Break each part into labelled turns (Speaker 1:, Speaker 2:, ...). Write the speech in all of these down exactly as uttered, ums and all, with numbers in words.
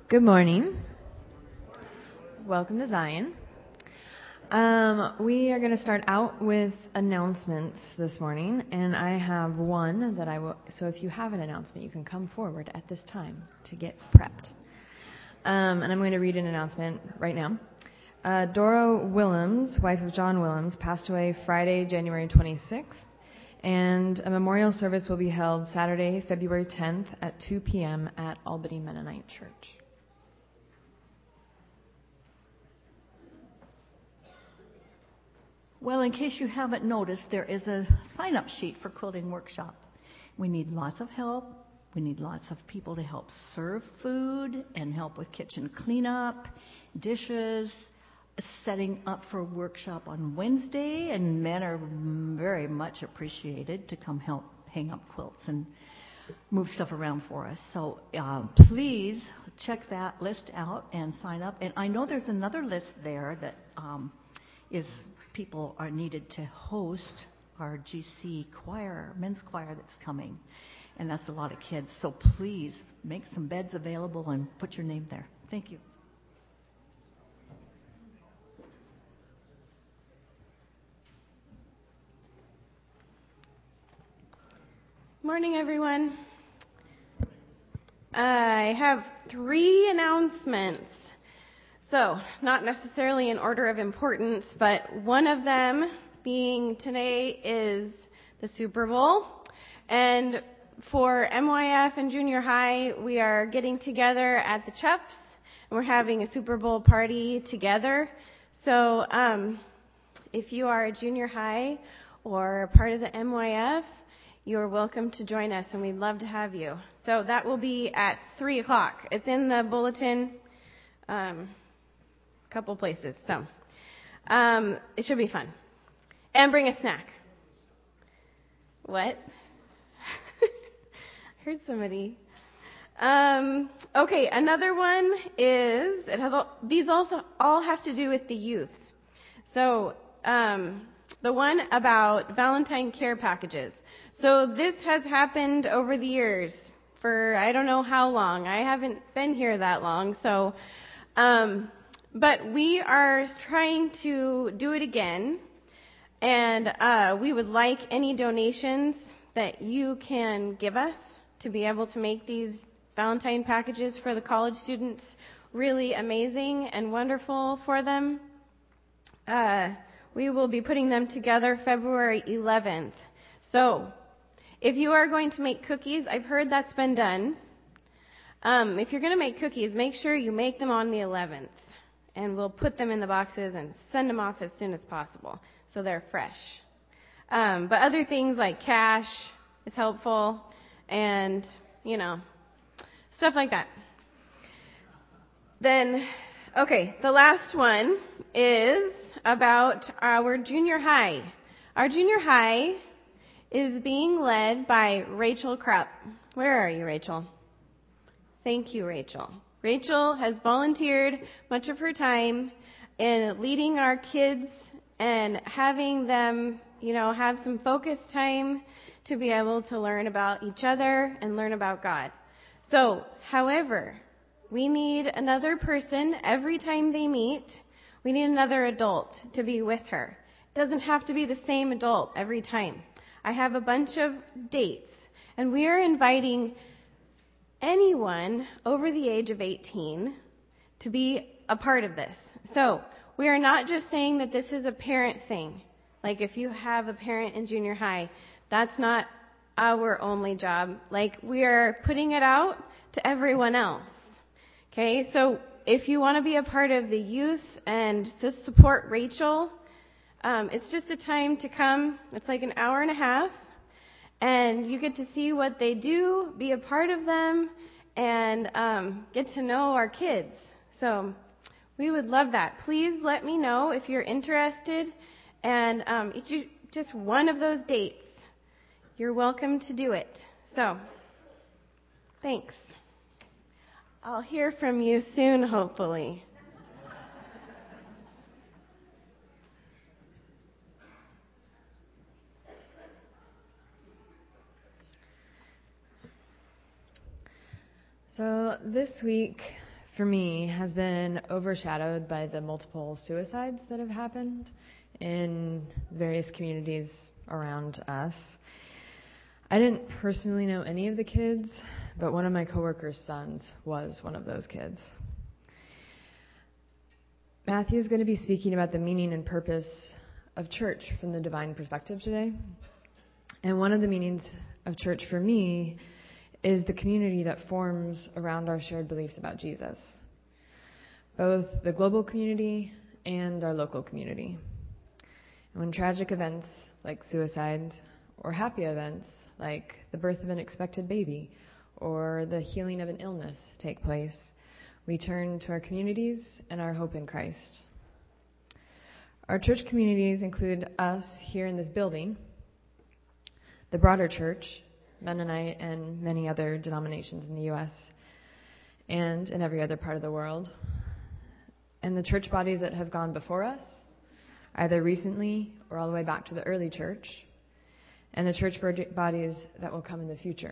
Speaker 1: Good morning. Welcome to Zion. Um, we are going to start out with announcements this morning, and I have one that I will. So if you have an announcement, you can come forward at this time to get prepped. Um, and I'm going to read an announcement right now. Uh, Dora Willems, wife of John Willems, passed away Friday, January twenty-sixth, and a memorial service will be held Saturday, February tenth at two p.m. at Albany Mennonite Church.
Speaker 2: Well, in case you haven't noticed, there is a sign-up sheet for Quilting Workshop. We need lots of help. We need lots of people to help serve food and help with kitchen cleanup, dishes, setting up for a workshop on Wednesday, and men are very much appreciated to come help hang up quilts and move stuff around for us. So uh, please check that list out and sign up. And I know there's another list there that um, is people are needed to host our G C choir, men's choir that's coming. And that's a lot of kids. So please make some beds available and put your name there. Thank you.
Speaker 3: Morning, everyone. I have three announcements. So, not necessarily in order of importance, but one of them being today is the Super Bowl. And for M Y F and junior high, we are getting together at the Chups, and we're having a Super Bowl party together. So, um, if you are a junior high or a part of the M Y F, you're welcome to join us, and we'd love to have you. So that will be at three o'clock. It's in the bulletin. Um, couple places. So um, it should be fun. And bring a snack. What? I heard somebody. Um, okay, another one is, it has all, these also all have to do with the youth. So um, the one about Valentine care packages. So this has happened over the years for I don't know how long. I haven't been here that long. So um But we are trying to do it again, and uh, we would like any donations that you can give us to be able to make these Valentine packages for the college students really amazing and wonderful for them. Uh, we will be putting them together February eleventh. So, if you are going to make cookies, I've heard that's been done. Um, if you're going to make cookies, make sure you make them on the eleventh. And we'll put them in the boxes and send them off as soon as possible so they're fresh. Um, but other things like cash is helpful and, you know, stuff like that. Then, okay, the last one is about our junior high. Our junior high is being led by Rachel Krupp. Where are you, Rachel? Thank you, Rachel. Rachel has volunteered much of her time in leading our kids and having them, you know, have some focused time to be able to learn about each other and learn about God. So, however, we need another person every time they meet. We need another adult to be with her. It doesn't have to be the same adult every time. I have a bunch of dates, and we are inviting anyone over the age of eighteen to be a part of this. So we are not just saying that this is a parent thing. Like if you have a parent in junior high, that's not our only job. Like we are putting it out to everyone else. Okay, so if you want to be a part of the youth and to support Rachel, um, it's just a time to come. It's like an hour and a half. And you get to see what they do, be a part of them, and um, get to know our kids. So we would love that. Please let me know if you're interested. And um, if you, just one of those dates, you're welcome to do it. So thanks. I'll hear from you soon, hopefully.
Speaker 1: So this week, for me, has been overshadowed by the multiple suicides that have happened in various communities around us. I didn't personally know any of the kids, but one of my coworkers' sons was one of those kids. Matthew is going to be speaking about the meaning and purpose of church from the divine perspective today. And one of the meanings of church for me is the community that forms around our shared beliefs about Jesus, both the global community and our local community. And when tragic events like suicide or happy events like the birth of an expected baby or the healing of an illness take place, we turn to our communities and our hope in Christ. Our church communities include us here in this building, the broader church, Mennonite, and many other denominations in the U S and in every other part of the world, and the church bodies that have gone before us, either recently or all the way back to the early church, and the church bodies that will come in the future.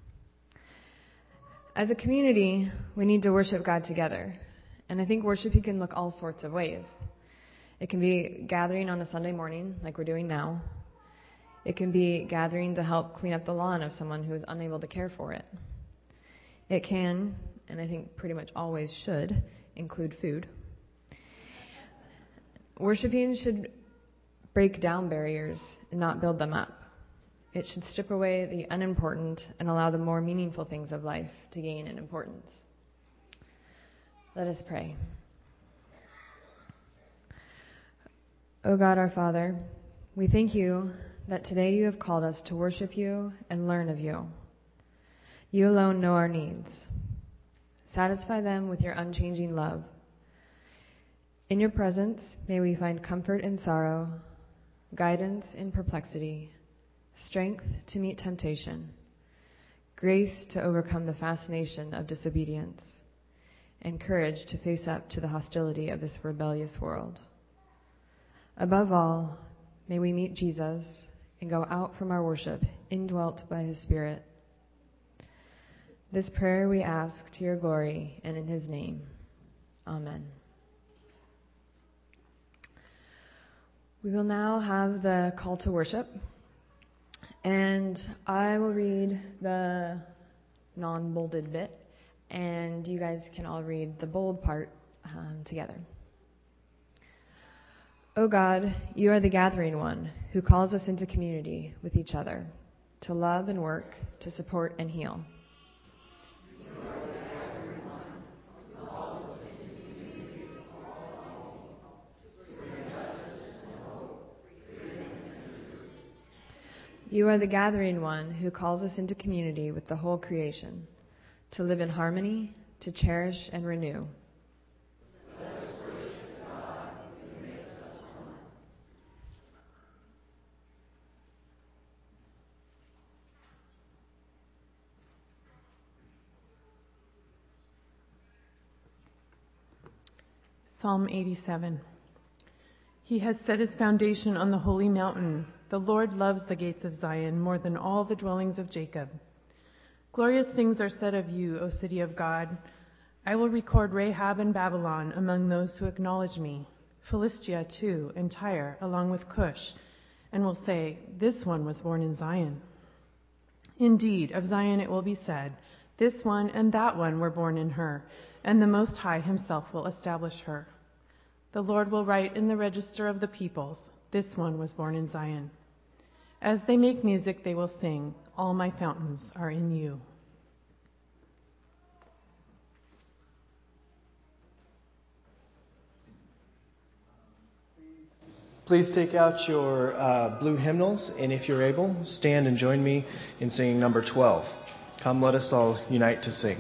Speaker 1: As a community, we need to worship God together, and I think worshiping can look all sorts of ways. It can be gathering on a Sunday morning, like we're doing now. It can be gathering to help clean up the lawn of someone who is unable to care for it. It can, and I think pretty much always should, include food. Worshiping should break down barriers and not build them up. It should strip away the unimportant and allow the more meaningful things of life to gain in importance. Let us pray. O God, our Father, we thank you that today you have called us to worship you and learn of you. You alone know our needs. Satisfy them with your unchanging love. In your presence, may we find comfort in sorrow, guidance in perplexity, strength to meet temptation, grace to overcome the fascination of disobedience, and courage to face up to the hostility of this rebellious world. Above all, may we meet Jesus and go out from our worship indwelt by his Spirit. This prayer we ask to your glory and in his name. Amen. We will now have the call to worship, and I will read the non-bolded bit, and you guys can all read the bold part um, together. O God, you are the gathering one who calls us into community with each other, to love and work, to support and heal. You are the gathering one who calls us into community with the whole creation, to live in harmony, to cherish and renew. Let us worship God who makes us one.
Speaker 4: Psalm eighty-seven. He has set his foundation on the holy mountain. The Lord loves the gates of Zion more than all the dwellings of Jacob. Glorious things are said of you, O city of God. I will record Rahab and Babylon among those who acknowledge me, Philistia too, and Tyre, along with Cush, and will say, this one was born in Zion. Indeed, of Zion it will be said, this one and that one were born in her, and the Most High himself will establish her. The Lord will write in the register of the peoples, this one was born in Zion. As they make music, they will sing, all my fountains are in you.
Speaker 5: Please take out your uh, blue hymnals, and if you're able, stand and join me in singing number twelve. Come, let us all unite to sing.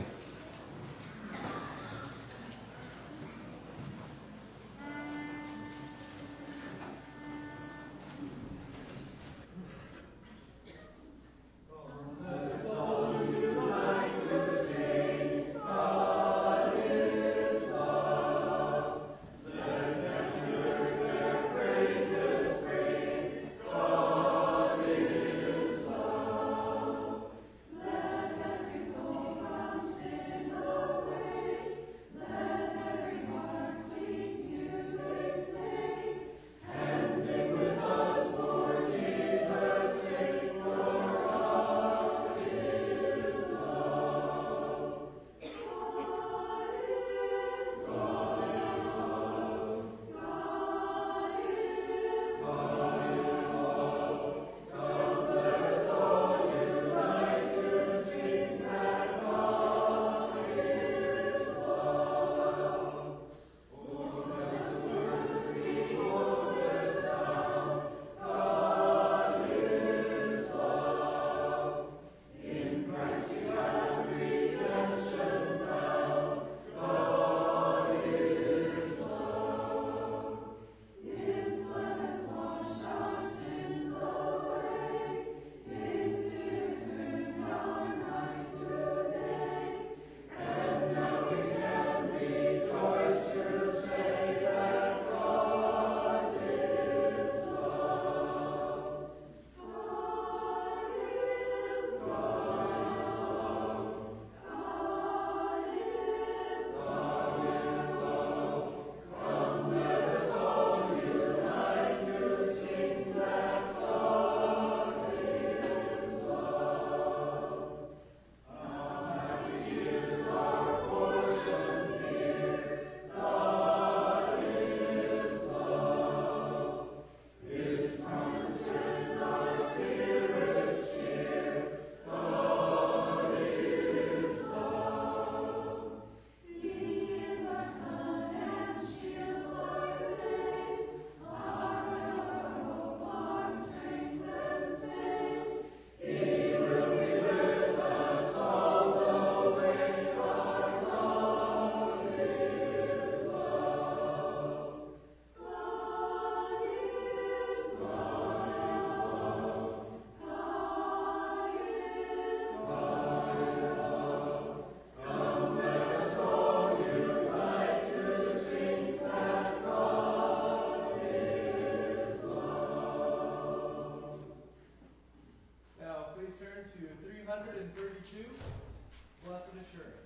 Speaker 6: Let every soul from sin
Speaker 5: to three hundred thirty-two, Blessed Assurance.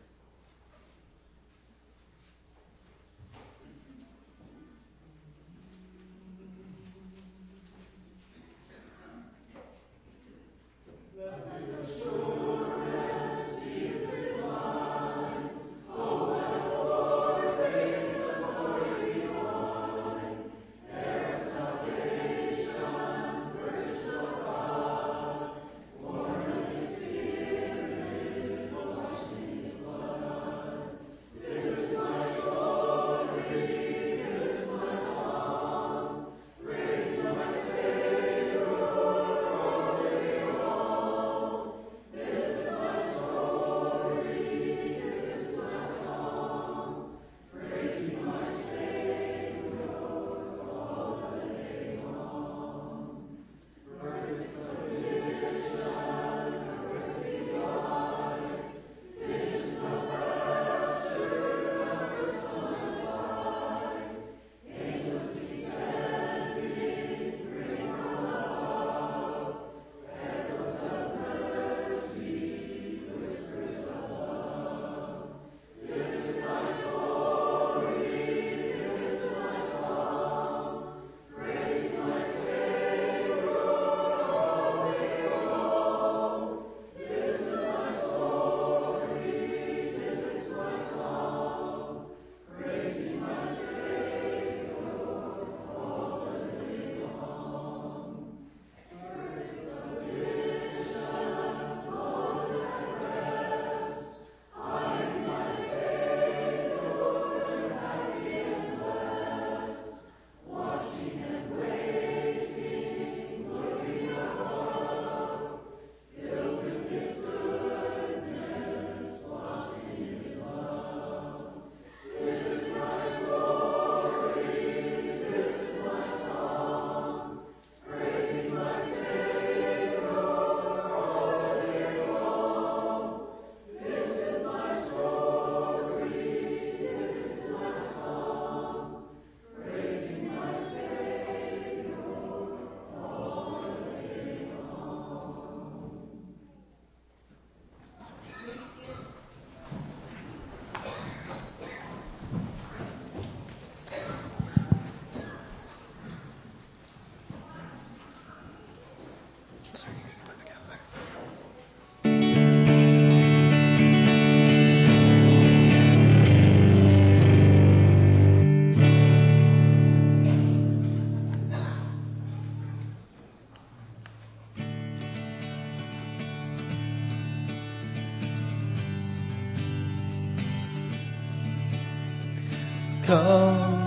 Speaker 6: Come,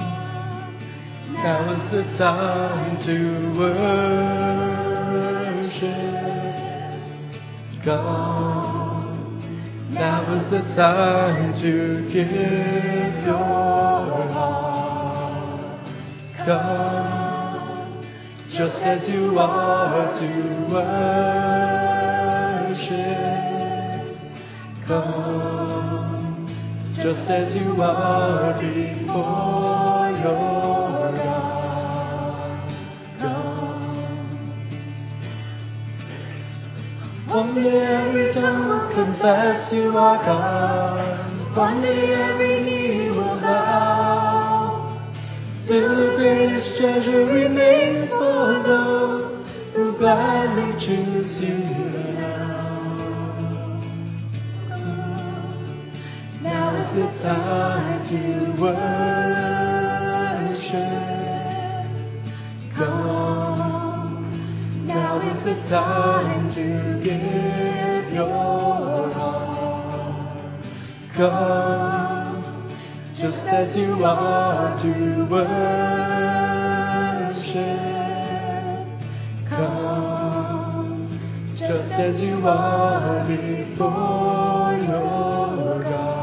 Speaker 6: now is the time to worship. Come, now is the time to give your heart. Come, just as you are to worship. Come, just as you are before your God. Come. One day every tongue will confess you are God. One day every knee will bow. Still the greatest treasure remains for those who gladly choose you now. Now is the time to worship. Come, now is the time to give your heart. Come, just as you are to worship. Come, just as you are before your God.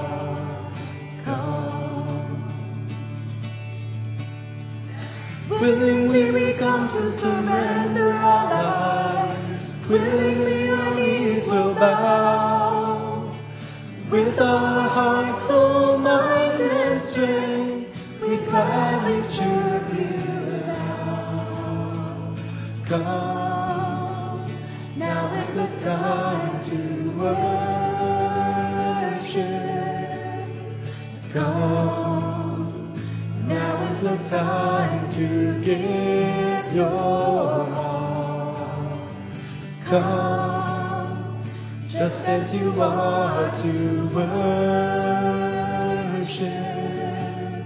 Speaker 6: Willingly we come to surrender our lives. Willingly our knees will bow. With our hearts, soul, mind, and strength, we gladly choose you now. Come, now is the time worship. Come, now is the time to give your all. Come, just as you are to worship.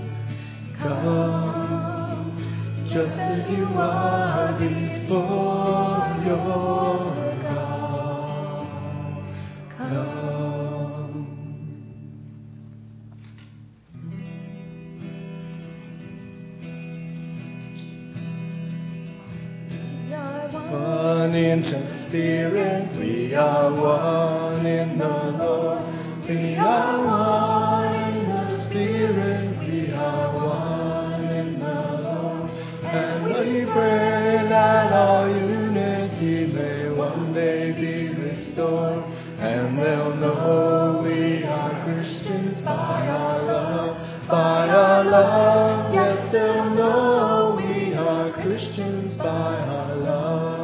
Speaker 6: Come, just as you are before your God. Come. One in the Spirit, we are one in the Lord. We are one in the Spirit, we are one in the Lord. And we pray that our unity may one day be restored. And they'll know we are Christians by our love, by our love. Yes, they'll know we are Christians by our love.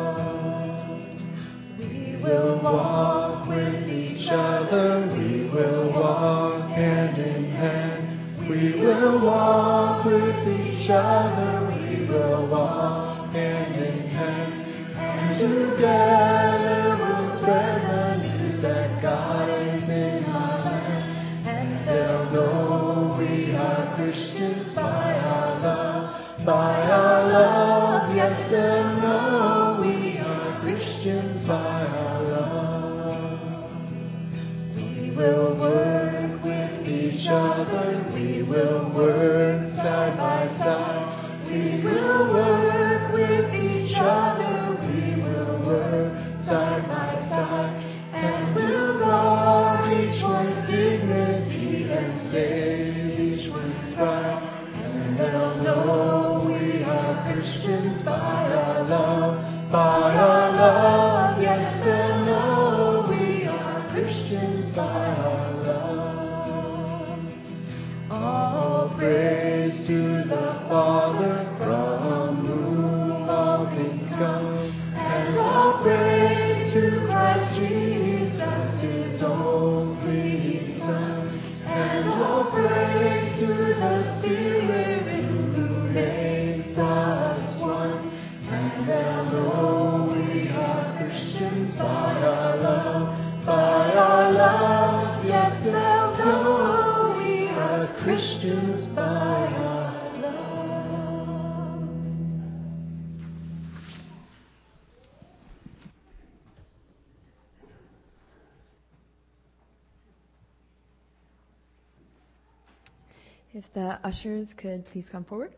Speaker 6: We will walk with each other, we will walk hand in hand. We will walk with each other, we will walk hand in hand. And together we'll spread the news that God is in our land. And they'll know we are Christians by our love, by our love. Yes, they'll know we are Christians by our love. We will work with each other, we will work side by side. We will work with each other, we will work side by side. And we'll guard each one's dignity and save each one's pride. And they'll know we are Christians by our love, by our love. Yes, they'll know we are Christians by our love. All praise to the Father, from whom all things come, and all praise to Christ Jesus, his only Son, and all praise to the Spirit who makes us one. And they'll know we are Christians by our love, by our love. Yes, they'll know we are Christians by our love.
Speaker 1: If the ushers could please come forward.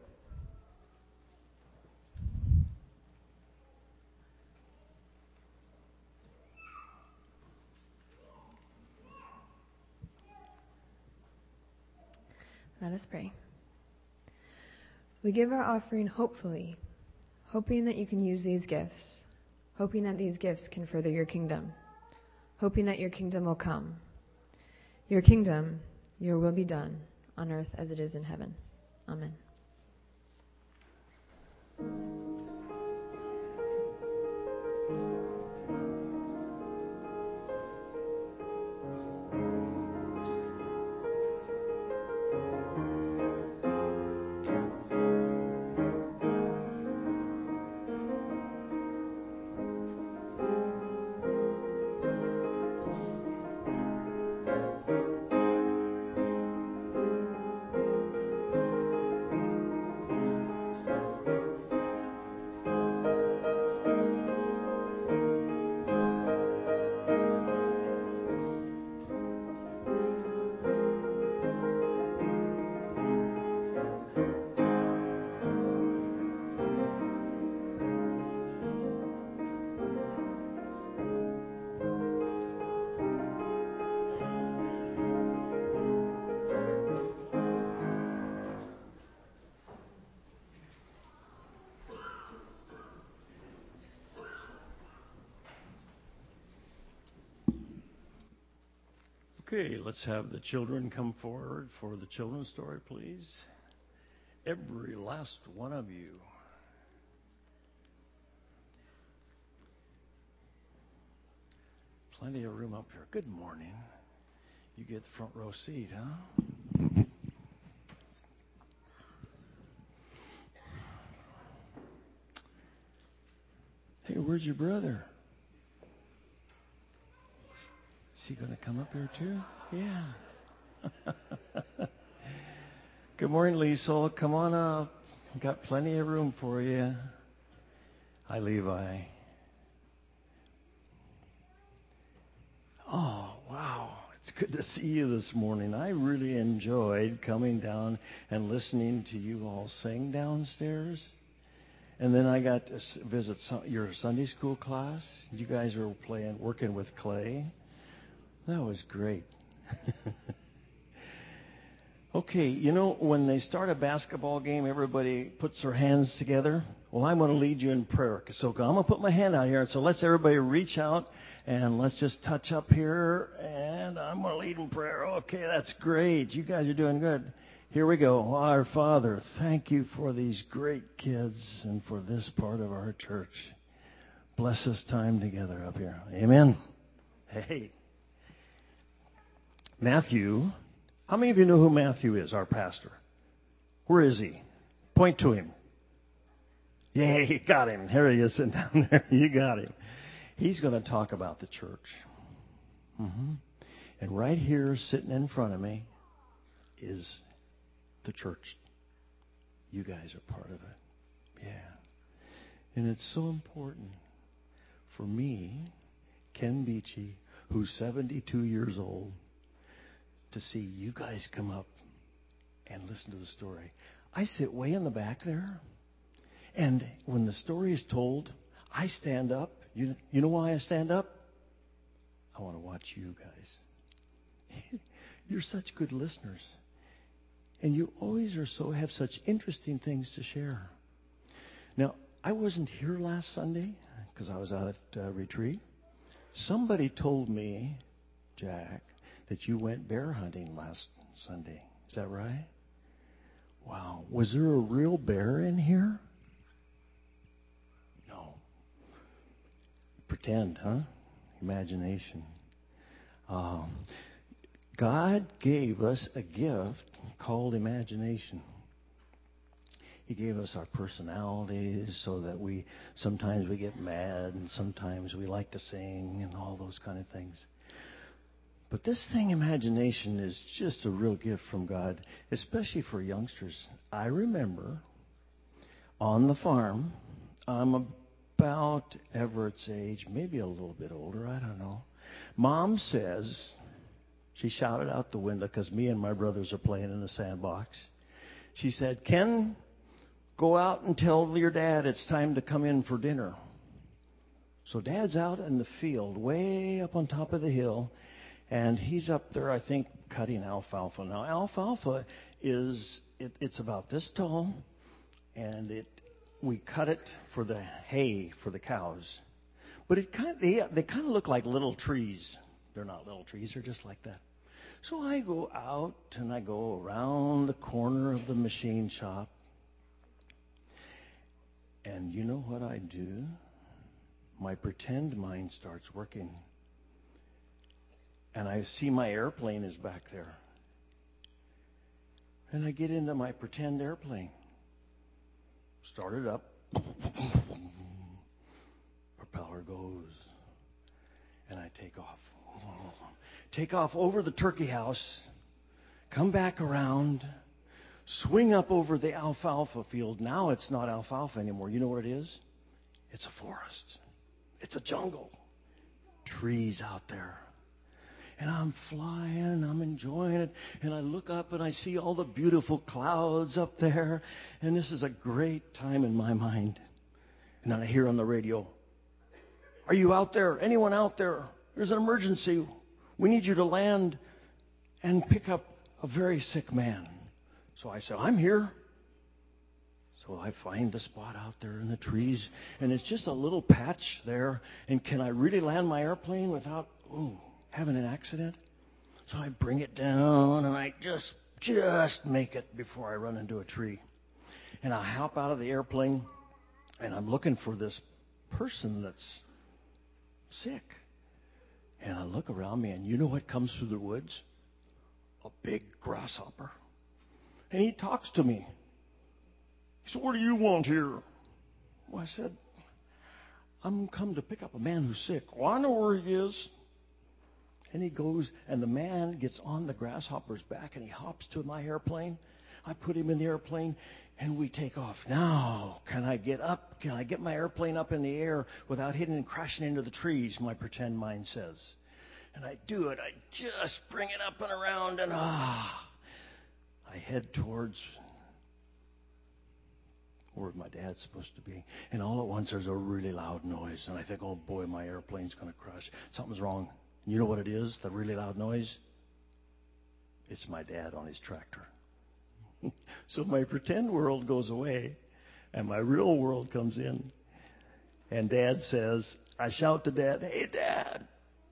Speaker 1: Let us pray. We give our offering hopefully, hoping that you can use these gifts, hoping that these gifts can further your kingdom, hoping that your kingdom will come. Your kingdom, your will be done on earth as it is in heaven. Amen.
Speaker 7: Okay, let's have the children come forward for the children's story, please. Every last one of you. plenty of room up here. Good morning. You get the front row seat, huh? Hey, where's your brother? Is he going to come up here too? Yeah. Good morning, Liesel. Come on up. Got plenty of room for you. Hi, Levi. Oh, wow. It's good to see you this morning. I really enjoyed coming down and listening to you all sing downstairs. And then I got to visit some, your Sunday school class. You guys were playing, working with clay. That was great. Okay, you know, when they start a basketball game, everybody puts their hands together. Well, I'm going to lead you in prayer. So I'm going to put my hand out here. And so let's everybody reach out and let's just touch up here. And I'm going to lead in prayer. Okay, that's great. You guys are doing good. Here we go. Our Father, thank you for these great kids and for this part of our church. Bless this time together up here. Amen. Hey. Matthew. How many of you know who Matthew is, our pastor? Where is he? Point to him. Yeah, you got him. Here he is sitting down there. You got him. He's going to talk about the church. Mm-hmm. And right here, sitting in front of me, is the church. You guys are part of it. Yeah. And it's so important for me, Ken Beachy, who's seventy-two years old, to see you guys come up and listen to the story. I sit way in the back there, and when the story is told, I stand up. You, you know why I stand up? I want to watch you guys. You're such good listeners, and you always are so have such interesting things to share. Now, I wasn't here last Sunday because I was out at uh, retreat. Somebody told me, Jack, that you went bear hunting last Sunday. Is that right? Wow. Was there a real bear in here? No. Pretend, huh? Imagination. Um, God gave us a gift called imagination. He gave us our personalities so that we sometimes we get mad and sometimes we like to sing and all those kind of things. But this thing, imagination, is just a real gift from God, especially for youngsters. I remember on the farm, I'm about Everett's age, maybe a little bit older, I don't know. Mom says, she shouted out the window because me and my brothers are playing in the sandbox. She said, Ken, go out and tell your dad it's time to come in for dinner. So Dad's out in the field, way up on top of the hill. And he's up there, I think, cutting alfalfa. Now, alfalfa is, it, it's about this tall, and it we cut it for the hay for the cows. But it kind of, they, they kind of look like little trees. They're not little trees, they're just like that. So I go out, and I go around the corner of the machine shop. And you know what I do? My pretend mind starts working. And I see my airplane is back there. And I get into my pretend airplane. Start it up. Propeller goes. And I take off. Take off over the turkey house. Come back around. Swing up over the alfalfa field. Now it's not alfalfa anymore. You know what it is? It's a forest. It's a jungle. Trees out there. And I'm flying, I'm enjoying it, and I look up and I see all the beautiful clouds up there, and this is a great time in my mind. And then I hear on the radio, are you out there? Anyone out there? There's an emergency. We need you to land and pick up a very sick man. So I say, I'm here. So I find the spot out there in the trees, and it's just a little patch there, and can I really land my airplane without, ooh, having an accident? So I bring it down and I just just make it before I run into a tree. And I hop out of the airplane and I'm looking for this person that's sick. And I look around me, and you know what comes through the woods? A big grasshopper. And he talks to me. He said, "What do you want here?" Well, I said, "I'm come to pick up a man who's sick." "Oh, I know where he is." And he goes, and the man gets on the grasshopper's back, and he hops to my airplane. I put him in the airplane, and we take off. Now, can I get up? Can I get my airplane up in the air without hitting and crashing into the trees? My pretend mind says. And I do it. I just bring it up and around, and ah, I head towards where my dad's supposed to be. And all at once, there's a really loud noise. And I think, oh, boy, my airplane's going to crash. Something's wrong. You know what it is, the really loud noise? It's my dad on his tractor. So my pretend world goes away, and my real world comes in. And Dad says, I shout to Dad, "Hey, Dad!"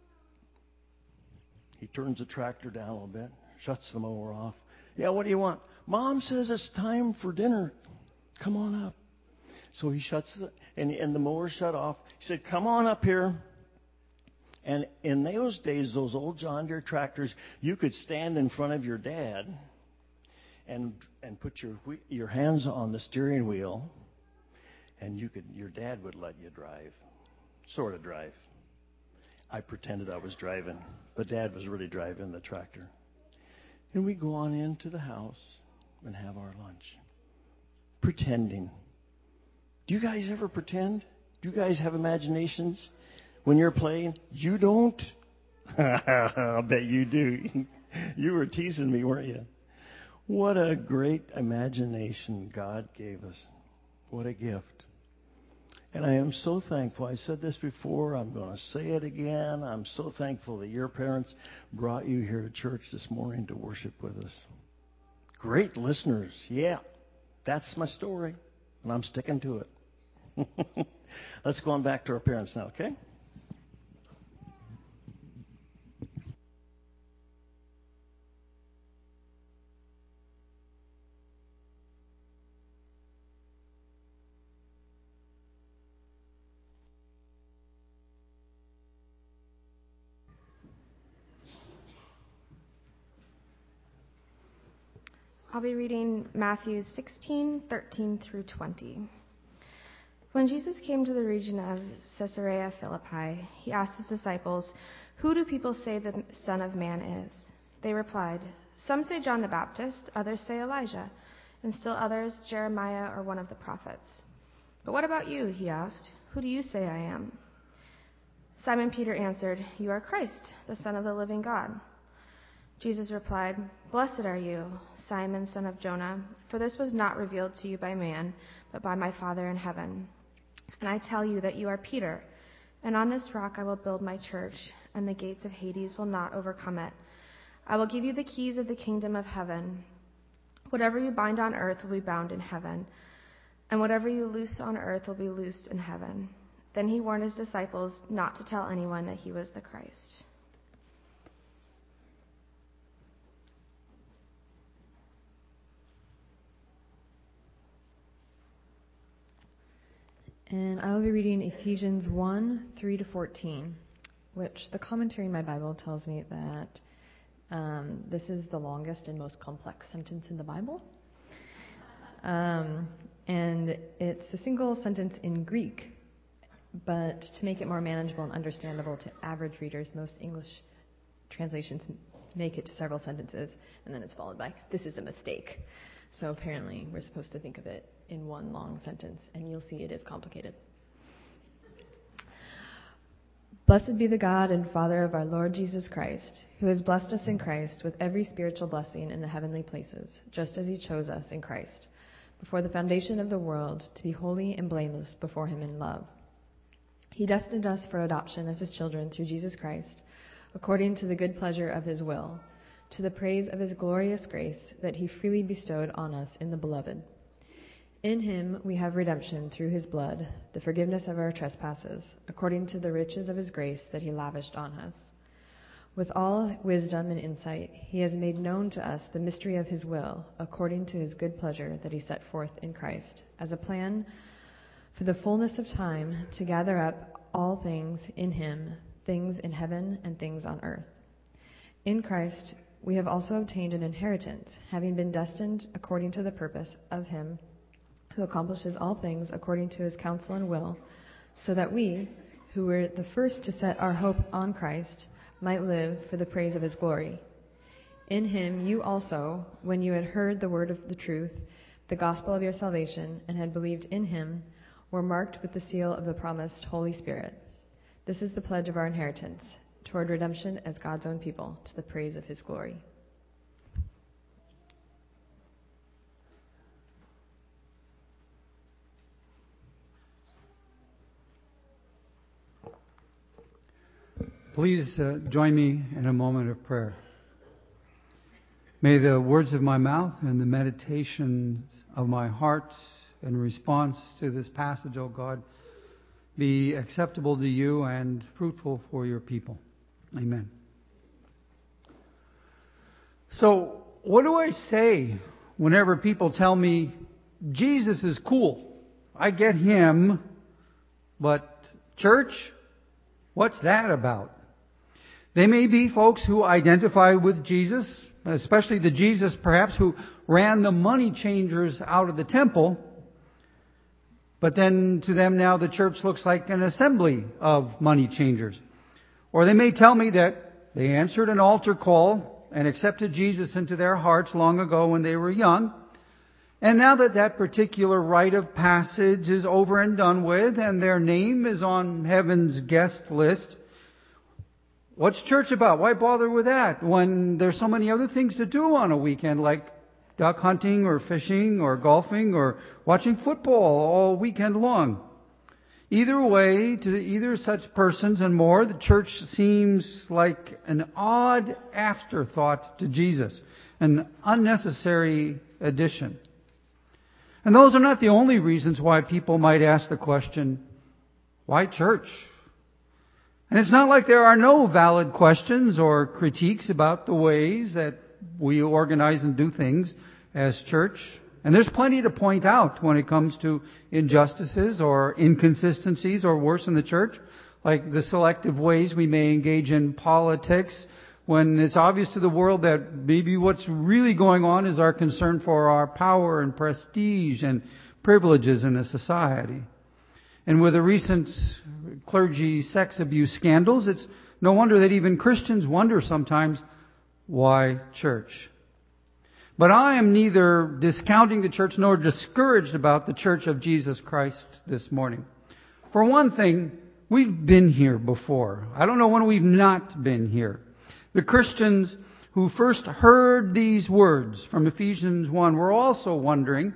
Speaker 7: He turns the tractor down a little bit, shuts the mower off. "Yeah, what do you want?" "Mom says it's time for dinner. Come on up." So he shuts the, and, and the mower shut off. He said, "Come on up here." And in those days, those old John Deere tractors, you could stand in front of your dad and and put your your hands on the steering wheel, and you could your dad would let you drive, sort of drive. I pretended I was driving, but Dad was really driving the tractor. And we go on into the house and have our lunch, pretending. Do you guys ever pretend? Do you guys have imaginations when you're playing? You don't? I'll bet you do. You were teasing me, weren't you? What a great imagination God gave us. What a gift. And I am so thankful. I said this before. I'm going to say it again. I'm so thankful that your parents brought you here to church this morning to worship with us. Great listeners. Yeah, that's my story, and I'm sticking to it. Let's go on back to our parents now, okay?
Speaker 8: I'll be reading Matthew sixteen, thirteen through twenty. When Jesus came to the region of Caesarea Philippi, he asked his disciples, "Who do people say the Son of Man is?" They replied, "Some say John the Baptist, others say Elijah, and still others Jeremiah or one of the prophets." "But what about you?" he asked. "Who do you say I am?" Simon Peter answered, "You are Christ, the Son of the living God." Jesus replied, "Blessed are you, Simon, son of Jonah, for this was not revealed to you by man, but by my Father in heaven. And I tell you that you are Peter, and on this rock I will build my church, and the gates of Hades will not overcome it. I will give you the keys of the kingdom of heaven. Whatever you bind on earth will be bound in heaven, and whatever you loose on earth will be loosed in heaven." Then he warned his disciples not to tell anyone that he was the Christ.
Speaker 1: And I will be reading Ephesians one, three to fourteen, which the commentary in my Bible tells me that um, this is the longest and most complex sentence in the Bible. Um, and it's a single sentence in Greek, but to make it more manageable and understandable to average readers, most English translations make it to several sentences, and then it's followed by, "This is a mistake." So apparently we're supposed to think of it in one long sentence, and you'll see it is complicated. Blessed be the God and Father of our Lord Jesus Christ, who has blessed us in Christ with every spiritual blessing in the heavenly places, just as he chose us in Christ, before the foundation of the world, to be holy and blameless before him in love. He destined us for adoption as his children through Jesus Christ, according to the good pleasure of his will, to the praise of his glorious grace that he freely bestowed on us in the Beloved. In him we have redemption through his blood, the forgiveness of our trespasses, according to the riches of his grace that he lavished on us. With all wisdom and insight, he has made known to us the mystery of his will, according to his good pleasure that he set forth in Christ, as a plan for the fullness of time to gather up all things in him things in heaven and things on earth. In Christ, we have also obtained an inheritance, having been destined according to the purpose of Him who accomplishes all things according to His counsel and will, so that we, who were the first to set our hope on Christ, might live for the praise of His glory. In Him you also, when you had heard the word of the truth, the gospel of your salvation, and had believed in Him, were marked with the seal of the promised Holy Spirit. This is the pledge of our inheritance, toward redemption as God's own people, to the praise of His glory.
Speaker 9: Please uh, join me in a moment of prayer. May the words of my mouth and the meditations of my heart in response to this passage, O God, be acceptable to you and fruitful for your people. Amen. So, what do I say whenever people tell me Jesus is cool? I get Him, but church, what's that about? They may be folks who identify with Jesus, especially the Jesus perhaps who ran the money changers out of the temple. But then to them now the church looks like an assembly of money changers. Or they may tell me that they answered an altar call and accepted Jesus into their hearts long ago when they were young. And now that that particular rite of passage is over and done with and their name is on heaven's guest list, what's church about? Why bother with that when there's so many other things to do on a weekend, like duck hunting or fishing or golfing or watching football all weekend long? Either way, to either such persons and more, the church seems like an odd afterthought to Jesus, an unnecessary addition. And those are not the only reasons why people might ask the question, why church? And it's not like there are no valid questions or critiques about the ways that we organize and do things as church. And there's plenty to point out when it comes to injustices or inconsistencies or worse in the church, like the selective ways we may engage in politics when it's obvious to the world that maybe what's really going on is our concern for our power and prestige and privileges in a society. And with the recent clergy sex abuse scandals, it's no wonder that even Christians wonder sometimes, why church? But I am neither discounting the church nor discouraged about the Church of Jesus Christ this morning. For one thing, we've been here before. I don't know when we've not been here. The Christians who first heard these words from Ephesians one were also wondering,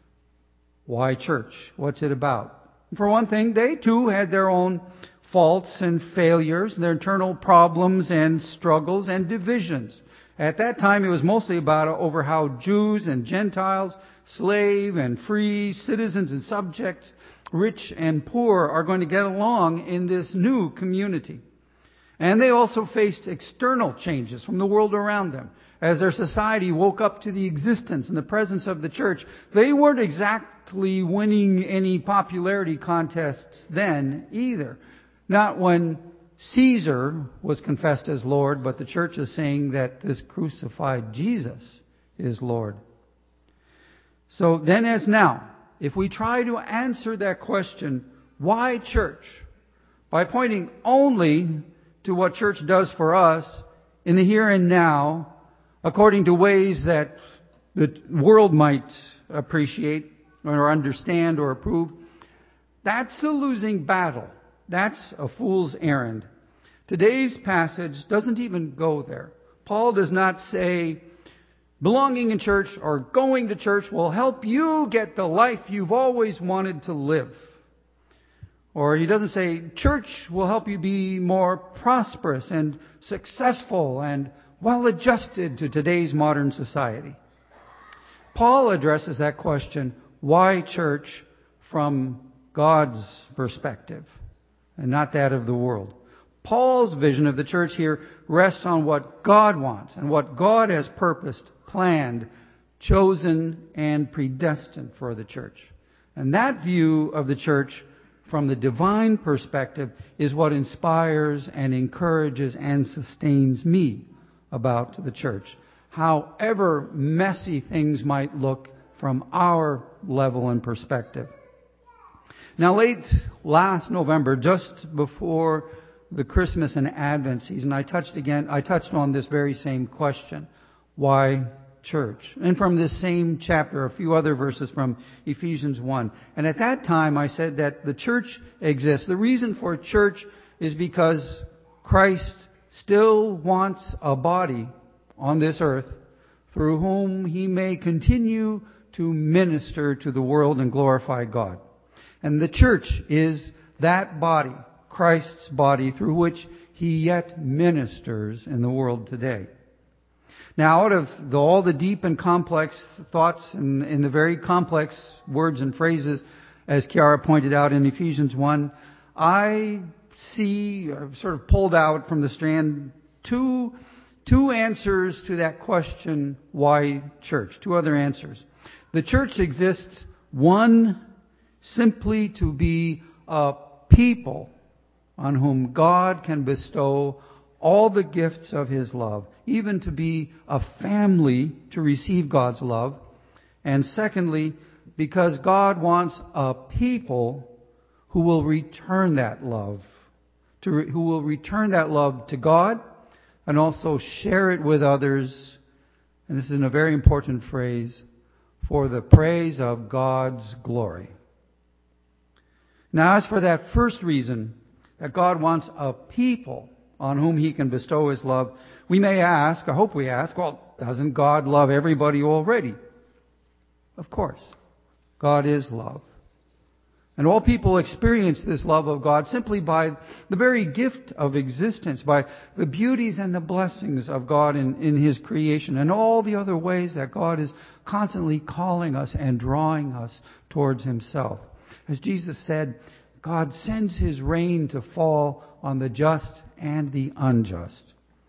Speaker 9: why church? What's it about? For one thing, they too had their own faults and failures, their internal problems and struggles and divisions. At that time, it was mostly about over how Jews and Gentiles, slave and free, citizens and subjects, rich and poor are going to get along in this new community. And they also faced external changes from the world around them. As their society woke up to the existence and the presence of the church, they weren't exactly winning any popularity contests then either. Not when Caesar was confessed as Lord, but the church is saying that this crucified Jesus is Lord. So then as now, if we try to answer that question, why church? By pointing only to what church does for us in the here and now, according to ways that the world might appreciate or understand or approve, that's a losing battle. That's a fool's errand. Today's passage doesn't even go there. Paul does not say, belonging in church or going to church will help you get the life you've always wanted to live. Or he doesn't say, church will help you be more prosperous and successful and well adjusted to today's modern society. Paul addresses that question, why church, from God's perspective and not that of the world. Paul's vision of the church here rests on what God wants and what God has purposed, planned, chosen, and predestined for the church. And that view of the church from the divine perspective is what inspires and encourages and sustains me about the church. However messy things might look from our level and perspective. Now, late last November, just before the Christmas and Advent season, I touched again, I touched on this very same question. Why church? And from this same chapter, a few other verses from Ephesians one. And at that time, I said that the church exists. The reason for church is because Christ still wants a body on this earth through whom He may continue to minister to the world and glorify God. And the church is that body, Christ's body, through which He yet ministers in the world today. Now, out of the, all the deep and complex thoughts and, and the very complex words and phrases, as Kiara pointed out in Ephesians one, I see, I've sort of pulled out from the strand, two, two answers to that question, why church? Two other answers. The church exists, one, simply to be a people on whom God can bestow all the gifts of His love, even to be a family to receive God's love. And secondly, because God wants a people who will return that love, to re- who will return that love to God and also share it with others. And this is a very important phrase, for the praise of God's glory. Now, as for that first reason, that God wants a people on whom He can bestow His love, we may ask, I hope we ask, well, doesn't God love everybody already? Of course. God is love. And all people experience this love of God simply by the very gift of existence, by the beauties and the blessings of God in, in His creation, and all the other ways that God is constantly calling us and drawing us towards Himself. As Jesus said, God sends His rain to fall on the just and the unjust.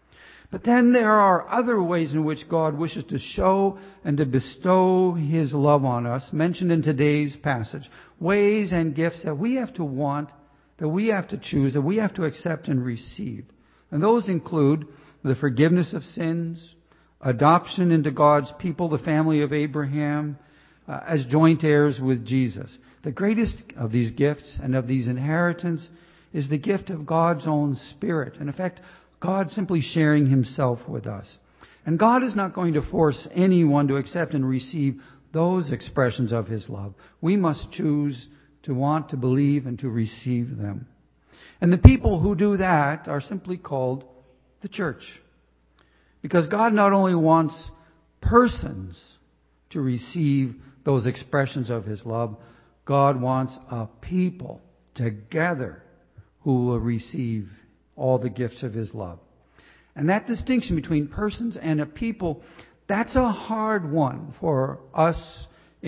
Speaker 9: But then there are other ways in which God wishes to show and to bestow His love on us, mentioned in today's passage. Ways and gifts that we have to want, that we have to choose, that we have to accept and receive. And those include the forgiveness of sins, adoption into God's people, the family of Abraham, uh, as joint heirs with Jesus. The greatest of these gifts and of these inheritance is the gift of God's own Spirit. And in fact, God simply sharing Himself with us. And God is not going to force anyone to accept and receive those expressions of His love. We must choose to want, to believe, and to receive them. And the people who do that are simply called the church. Because God not only wants persons to receive those expressions of His love, God wants a people together who will receive all the gifts of His love. And that distinction between persons and a people, that's a hard one for us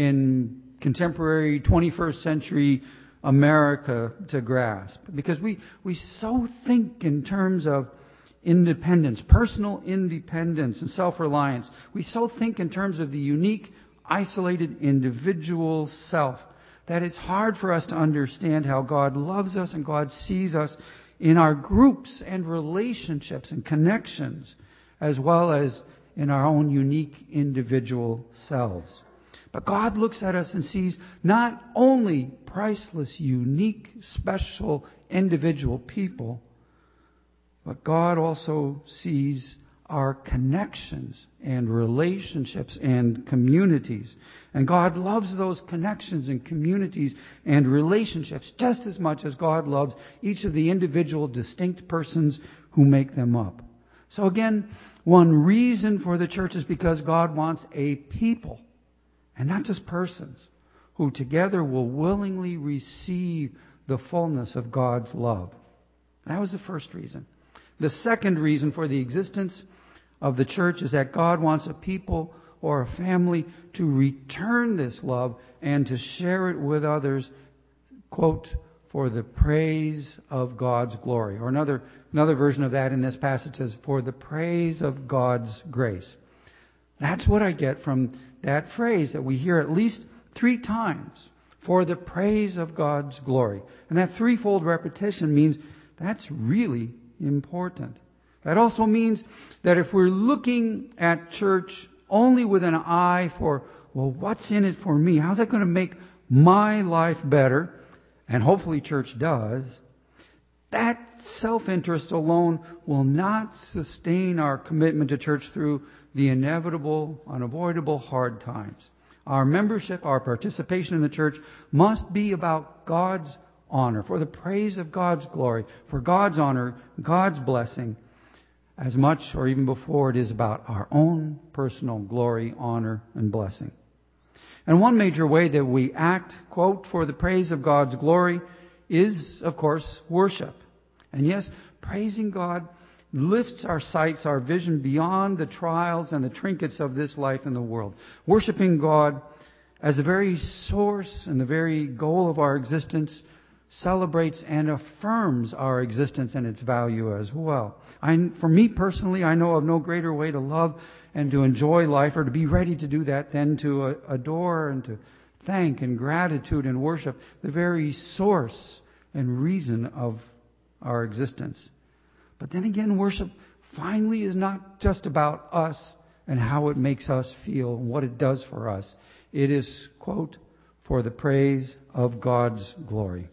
Speaker 9: in contemporary twenty-first century America to grasp. Because we, we so think in terms of independence, personal independence and self-reliance. We so think in terms of the unique, isolated individual self that it's hard for us to understand how God loves us and God sees us in our groups and relationships and connections, as well as in our own unique individual selves. But God looks at us and sees not only priceless, unique, special, individual people, but God also sees our connections and relationships and communities. And God loves those connections and communities and relationships just as much as God loves each of the individual distinct persons who make them up. So again, one reason for the church is because God wants a people, and not just persons, who together will willingly receive the fullness of God's love. That was the first reason. The second reason for the existence of the church is that God wants a people or a family to return this love and to share it with others, quote, for the praise of God's glory. Or another, another version of that in this passage says, for the praise of God's grace. That's what I get from that phrase that we hear at least three times for the praise of God's glory. And that threefold repetition means that's really important. That also means that if we're looking at church only with an eye for, well, what's in it for me? How's that going to make my life better? And hopefully church does. That self-interest alone will not sustain our commitment to church through the inevitable, unavoidable hard times. Our membership, our participation in the church must be about God's honor, for the praise of God's glory, for God's honor, God's blessing, as much or even before it is about our own personal glory, honor, and blessing. And one major way that we act, quote, for the praise of God's glory is, of course, worship. And yes, praising God lifts our sights, our vision beyond the trials and the trinkets of this life in the world. Worshipping God as the very source and the very goal of our existence celebrates and affirms our existence and its value as well. I, for me personally, I know of no greater way to love and to enjoy life, or to be ready to do that, than to uh, adore and to thank and gratitude and worship the very source and reason of our existence. But then again, worship finally is not just about us and how it makes us feel and what it does for us. It is, quote, for the praise of God's glory.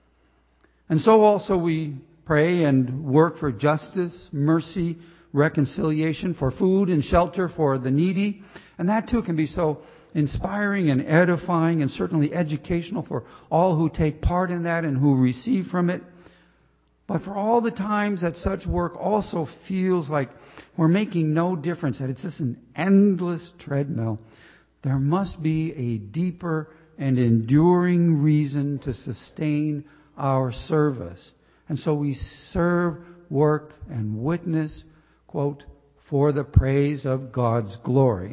Speaker 9: And so also we pray and work for justice, mercy, reconciliation, for food and shelter for the needy. And that too can be so inspiring and edifying and certainly educational for all who take part in that and who receive from it. But for all the times that such work also feels like we're making no difference, that it's just an endless treadmill, there must be a deeper and enduring reason to sustain our service. And so we serve, work, and witness, quote, for the praise of God's glory.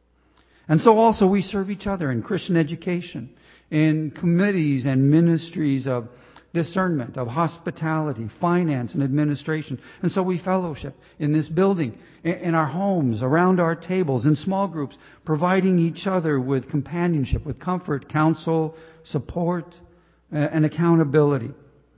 Speaker 9: And so also we serve each other in Christian education, in committees and ministries of discernment, of hospitality, finance, and administration. And so we fellowship in this building, in our homes, around our tables, in small groups, providing each other with companionship, with comfort, counsel, support, and accountability.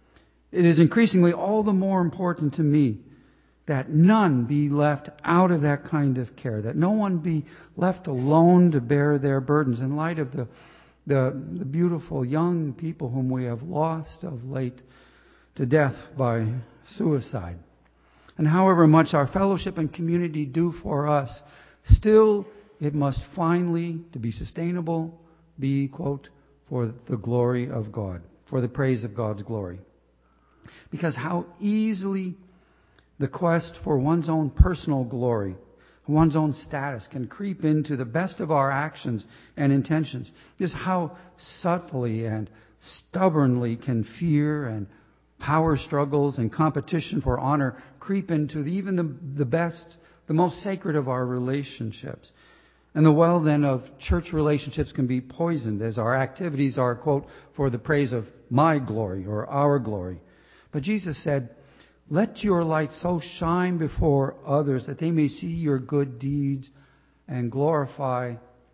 Speaker 9: It is increasingly all the more important to me that none be left out of that kind of care, that no one be left alone to bear their burdens in light of the The, the beautiful young people whom we have lost of late to death by suicide. And however much our fellowship and community do for us, still it must finally, to be sustainable, be, quote, for the glory of God, for the praise of God's glory. Because how easily the quest for one's own personal glory, one's own status, can creep into the best of our actions and intentions. Just how subtly and stubbornly can fear and power struggles and competition for honor creep into the, even the, the best, the most sacred of our relationships. And the well then of church relationships can be poisoned as our activities are, quote, for the praise of my glory or our glory. But Jesus said, let your light so shine before others that they may see your good deeds and glorify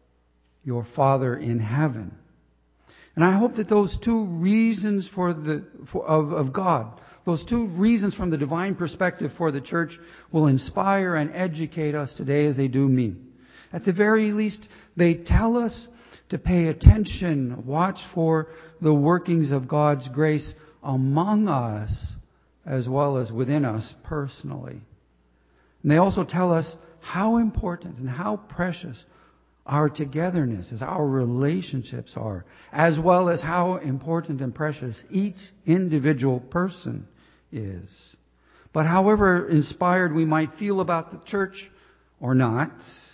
Speaker 9: your Father in heaven. And I hope that those two reasons for the for, of, of God, those two reasons from the divine perspective for the church will inspire and educate us today as they do me. At the very least, they tell us to pay attention, watch for the workings of God's grace among us, as well as within us personally. And they also tell us how important and how precious our togetherness, as our relationships are, as well as how important and precious each individual person is. But however inspired we might feel about the church or not,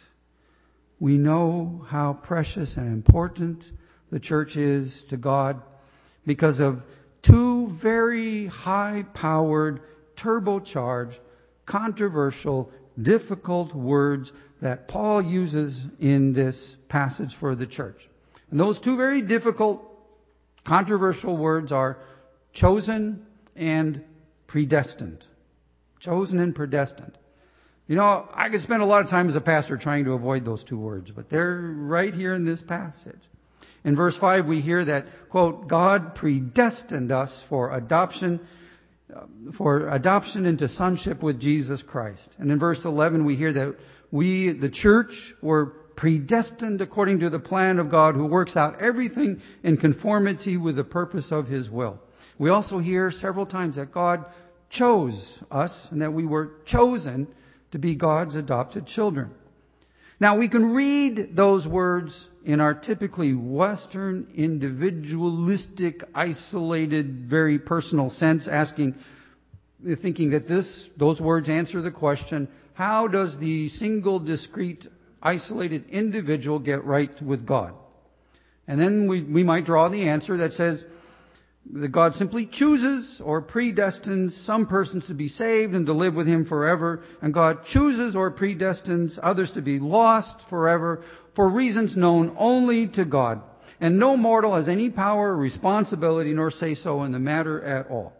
Speaker 9: we know how precious and important the church is to God because of two very high-powered, turbocharged, controversial, difficult words that Paul uses in this passage for the church. And those two very difficult, controversial words are chosen and predestined. Chosen and predestined. You know, I could spend a lot of time as a pastor trying to avoid those two words, but they're right here in this passage. In verse five, we hear that, quote, God predestined us for adoption, uh, for adoption into sonship with Jesus Christ. And in verse eleven, we hear that we, the church, were predestined according to the plan of God who works out everything in conformity with the purpose of His will. We also hear several times that God chose us and that we were chosen to be God's adopted children. Now, we can read those words in our typically Western, individualistic, isolated, very personal sense, asking, thinking that this, those words answer the question, how does the single, discrete, isolated individual get right with God? And then we, we might draw the answer that says that God simply chooses or predestines some persons to be saved and to live with Him forever, and God chooses or predestines others to be lost forever for reasons known only to God. And no mortal has any power or responsibility nor say so in the matter at all.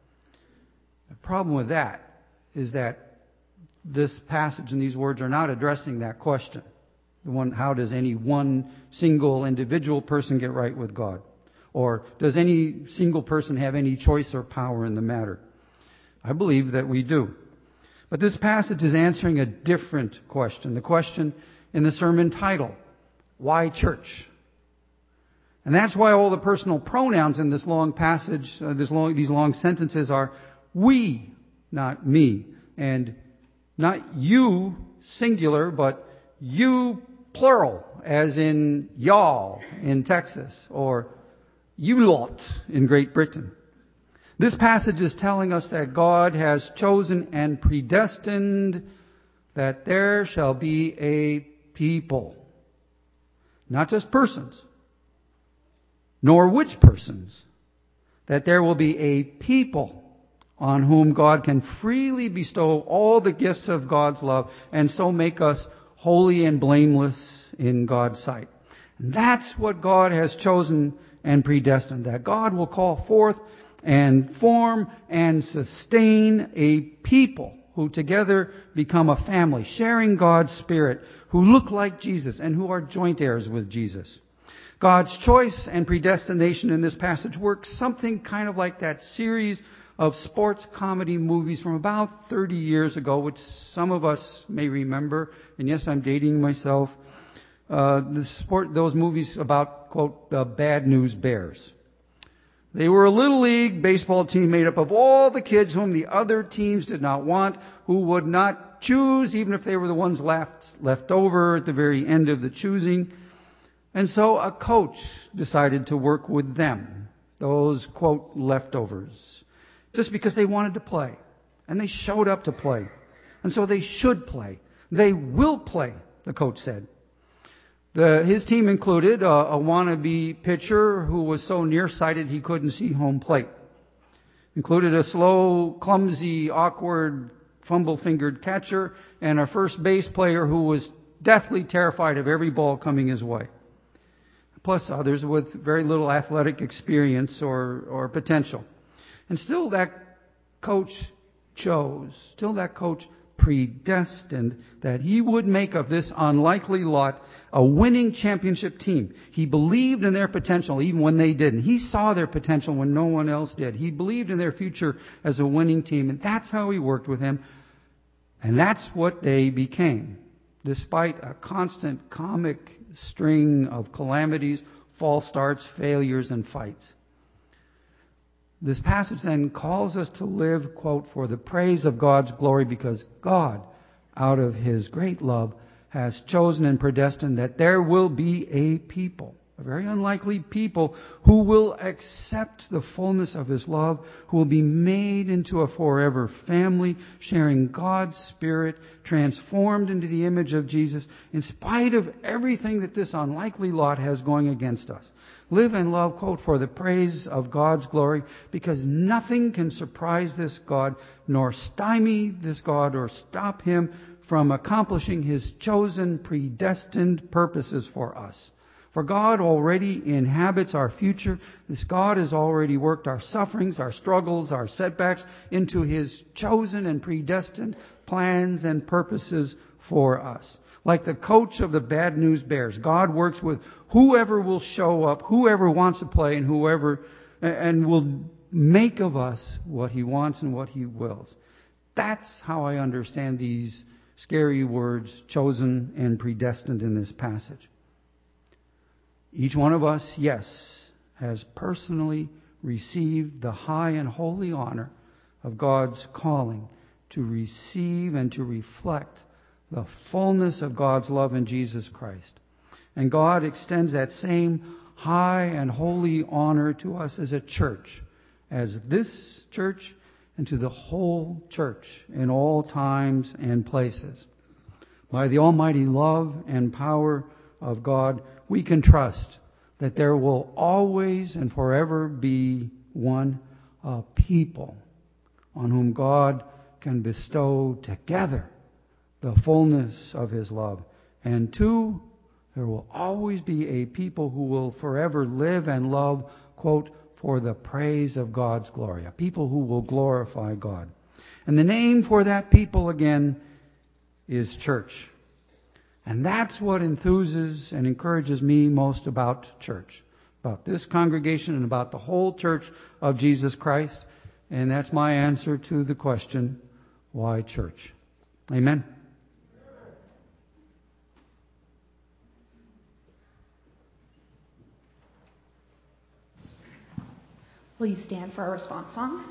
Speaker 9: The problem with that is that this passage and these words are not addressing that question. The one, how does any one single individual person get right with God? Or does any single person have any choice or power in the matter? I believe that we do. But this passage is answering a different question. The question in the sermon title, why church? And that's why all the personal pronouns in this long passage, uh, this long, these long sentences are we, not me. And not you, singular, but you, plural, as in y'all in Texas, or you lot in Great Britain. This passage is telling us that God has chosen and predestined that there shall be a people. Not just persons, nor which persons. That there will be a people on whom God can freely bestow all the gifts of God's love and so make us holy and blameless in God's sight. And that's what God has chosen and predestined, that God will call forth and form and sustain a people who together become a family, sharing God's Spirit, who look like Jesus and who are joint heirs with Jesus. God's choice and predestination in this passage works something kind of like that series of sports comedy movies from about thirty years ago, which some of us may remember. And yes, I'm dating myself. Uh, the sport, those movies about, quote, the Bad News Bears. They were a little league baseball team made up of all the kids whom the other teams did not want, who would not choose, even if they were the ones left, left over at the very end of the choosing. And so a coach decided to work with them, those, quote, leftovers, just because they wanted to play. And they showed up to play. And so they should play. They will play, the coach said. The, his team included a, a wannabe pitcher who was so nearsighted he couldn't see home plate. Included a slow, clumsy, awkward, fumble-fingered catcher and a first base player who was deathly terrified of every ball coming his way. Plus others with very little athletic experience or, or potential. And still that coach chose, still that coach predestined that he would make of this unlikely lot a winning championship team. He believed in their potential even when they didn't. He saw their potential when no one else did. He believed in their future as a winning team, and that's how he worked with him. And that's what they became, despite a constant comic string of calamities, false starts, failures, and fights. This passage then calls us to live, quote, for the praise of God's glory, because God, out of His great love, has chosen and predestined that there will be a people, a very unlikely people, who will accept the fullness of His love, who will be made into a forever family, sharing God's Spirit, transformed into the image of Jesus, in spite of everything that this unlikely lot has going against us. Live and love, quote, for the praise of God's glory, because nothing can surprise this God, nor stymie this God, or stop Him from accomplishing His chosen, predestined purposes for us. For God already inhabits our future. This God has already worked our sufferings, our struggles, our setbacks into His chosen and predestined plans and purposes for us. Like the coach of the Bad News Bears, God works with whoever will show up, whoever wants to play, and whoever, and will make of us what He wants and what He wills. That's how I understand these scary words, chosen and predestined, in this passage. Each one of us, yes, has personally received the high and holy honor of God's calling to receive and to reflect the fullness of God's love in Jesus Christ. And God extends that same high and holy honor to us as a church, as this church, and to the whole church in all times and places. By the almighty love and power of God, we can trust that there will always and forever be one, a people on whom God can bestow together the fullness of His love. And two, there will always be a people who will forever live and love, quote, for the praise of God's glory. A people who will glorify God. And the name for that people, again, is church. And that's what enthuses and encourages me most about church, about this congregation and about the whole church of Jesus Christ. And that's my answer to the question, why church? Amen.
Speaker 10: Will you stand for our response song?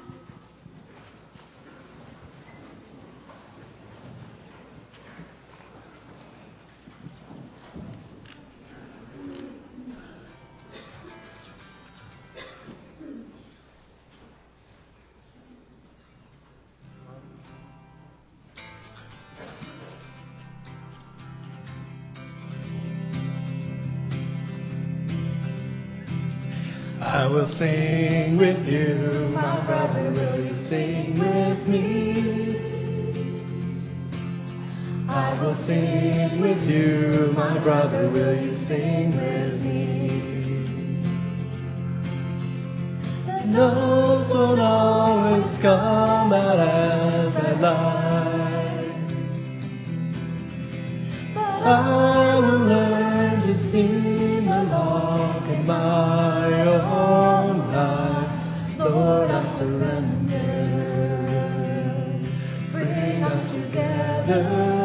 Speaker 6: I will sing with you, my brother, will you sing with me? I will sing with you, my brother, will you sing with me? The notes won't always come out as I like, but I will learn to sing along in my own life. Lord, I surrender. Bring us together.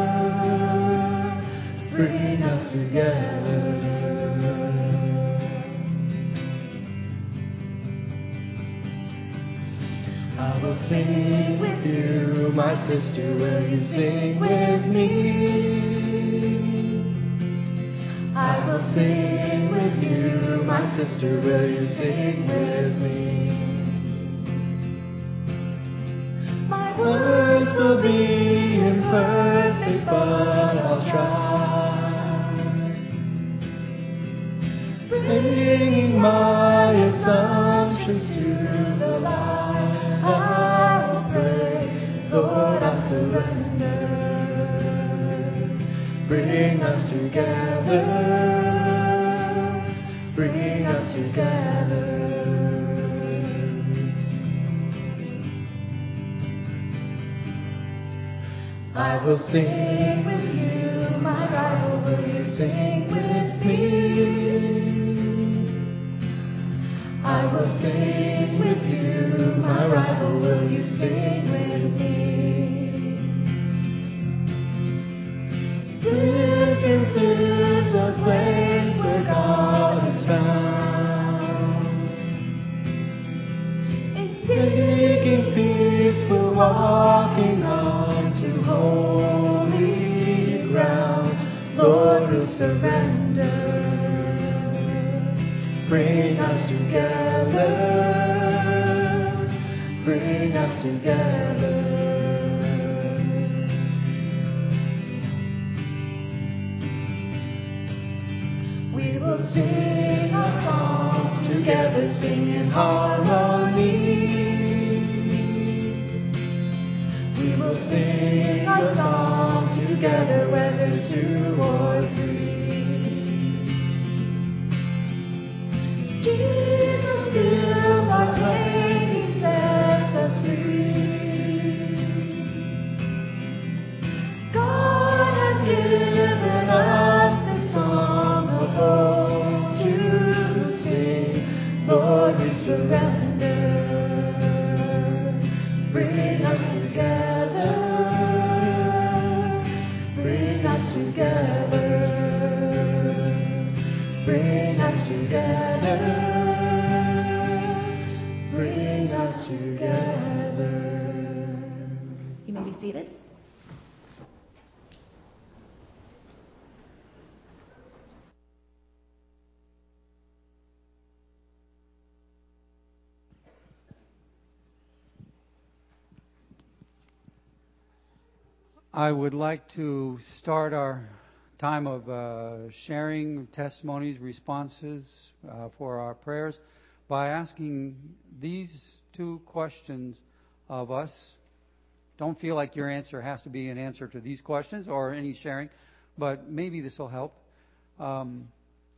Speaker 6: Bring us together. I will sing with you, my sister, will you sing with me? I will sing with you, my sister, will you sing with me? My words will be imperfect, but I'll try, bringing my assumptions to the light. I'll pray, Lord, I surrender. Bring us together. Bring us together. I will sing with you, my rival, will you sing with me? I will sing with you, my rival, will you sing with me? Difference is a place where God is found. In seeking peace, we're walking on to holy ground. Lord, we surrender. Bring us together. Bring us together. We will sing our song together, sing in harmony. We will sing our song together, whether two or three. Jesus fills our pain, He sets us free. God has
Speaker 9: I would like to start our time of uh, sharing testimonies, responses uh, for our prayers by asking these two questions of us. Don't feel like your answer has to be an answer to these questions or any sharing, but maybe this will help. Um,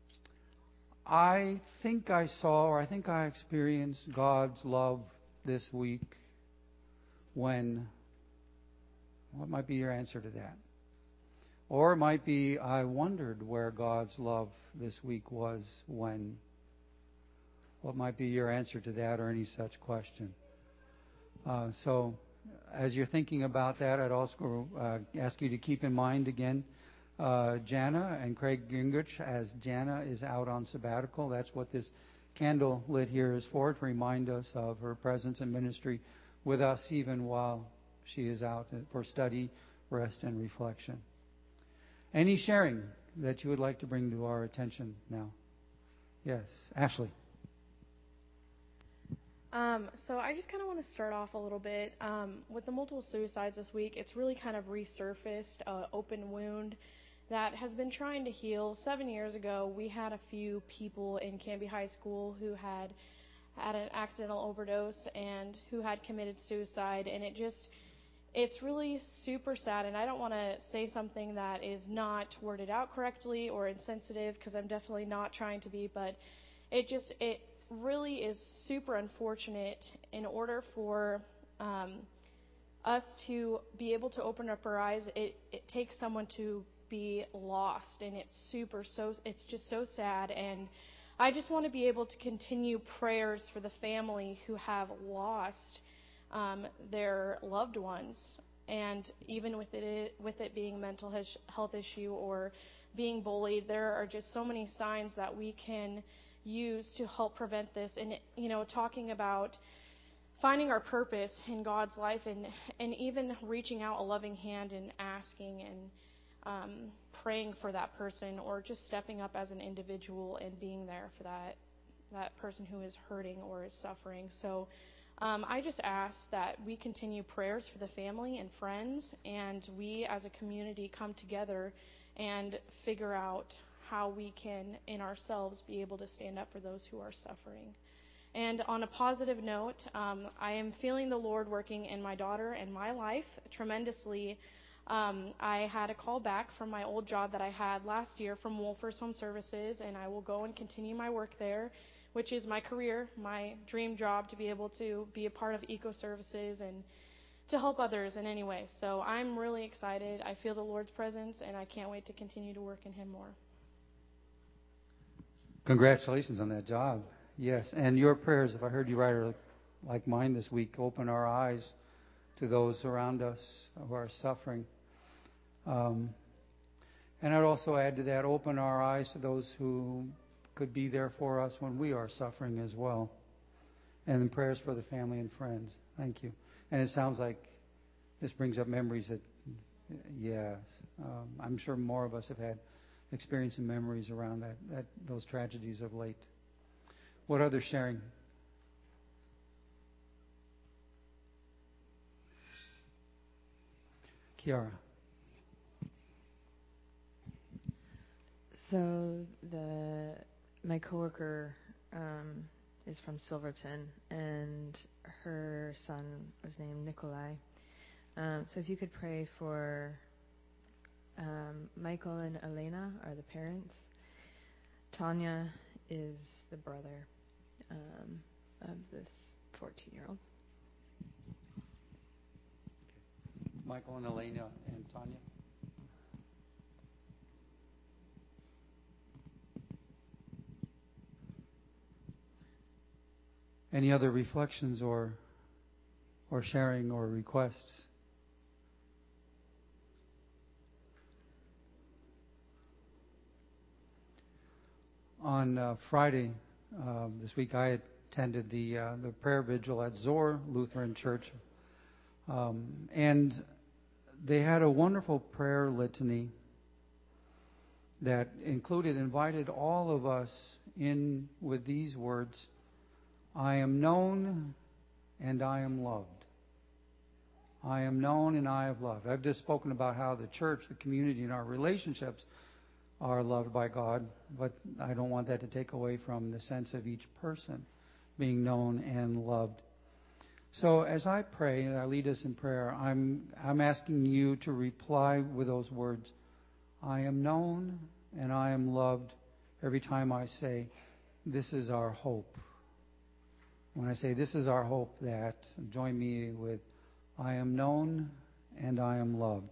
Speaker 9: I think I saw, or I think I experienced God's love this week when, what might be your answer to that? Or it might be, I wondered where God's love this week was when. What might be your answer to that or any such question? Uh, so, as you're thinking about that, I'd also uh, ask you to keep in mind again uh, Jana and Craig Gingrich, as Jana is out on sabbatical. That's what this candle lit here is for, to remind us of her presence and ministry with us even while she is out for study, rest, and reflection. Any sharing that you would like to bring to our attention now? Yes, Ashley.
Speaker 11: Um, so I just kind of want to start off a little bit um, with the multiple suicides this week. It's really kind of resurfaced an open wound that has been trying to heal. Seven years ago, we had a few people in Canby High School who had had an accidental overdose and who had committed suicide, and it just it's really super sad. And I don't want to say something that is not worded out correctly or insensitive, because I'm definitely not trying to be, but it just it really is super unfortunate. In order for um, us to be able to open up our eyes, it, it takes someone to be lost, and it's super so it's just so sad. And I just want to be able to continue prayers for the family who have lost um, their loved ones, and even with it with it being a mental health issue or being bullied, there are just so many signs that we can use to help prevent this. And, you know, talking about finding our purpose in God's life, and and even reaching out a loving hand and asking and um, praying for that person, or just stepping up as an individual and being there for that that person who is hurting or is suffering. So um, I just ask that we continue prayers for the family and friends, and we as a community come together and figure out how we can, in ourselves, be able to stand up for those who are suffering. And on a positive note, um, I am feeling the Lord working in my daughter and my life tremendously. Um, I had a call back from my old job that I had last year from Wolfers Home Services, and I will go and continue my work there, which is my career, my dream job, to be able to be a part of Eco Services and to help others in any way. So I'm really excited. I feel the Lord's presence, and I can't wait to continue to work in Him more.
Speaker 9: Congratulations on that job. Yes, and your prayers, if I heard you right, are like mine this week. Open our eyes to those around us who are suffering. Um, and I'd also add to that, open our eyes to those who could be there for us when we are suffering as well. And then prayers for the family and friends. Thank you. And it sounds like this brings up memories that, yes, um, I'm sure more of us have had experience and memories around that, that those tragedies of late. What other sharing? Kiara.
Speaker 1: So the my coworker um, is from Silverton, and her son was named Nikolai. Um, so if you could pray for um, Michael and Elena are the parents. Tanya is the brother um, of this fourteen-year-old.
Speaker 9: Michael and Elena and Tanya. Any other reflections or or sharing or requests? On uh, Friday uh, this week, I attended the uh, the prayer vigil at Zoar Lutheran Church, um, and they had a wonderful prayer litany that included, invited all of us in with these words: I am known and I am loved. I am known and I have loved. I've just spoken about how the church, the community, and our relationships are loved by God, but I don't want that to take away from the sense of each person being known and loved. So as I pray and I lead us in prayer, I'm I'm asking you to reply with those words, I am known and I am loved, every time I say, this is our hope. When I say this is our hope, that, join me with, I am known and I am loved.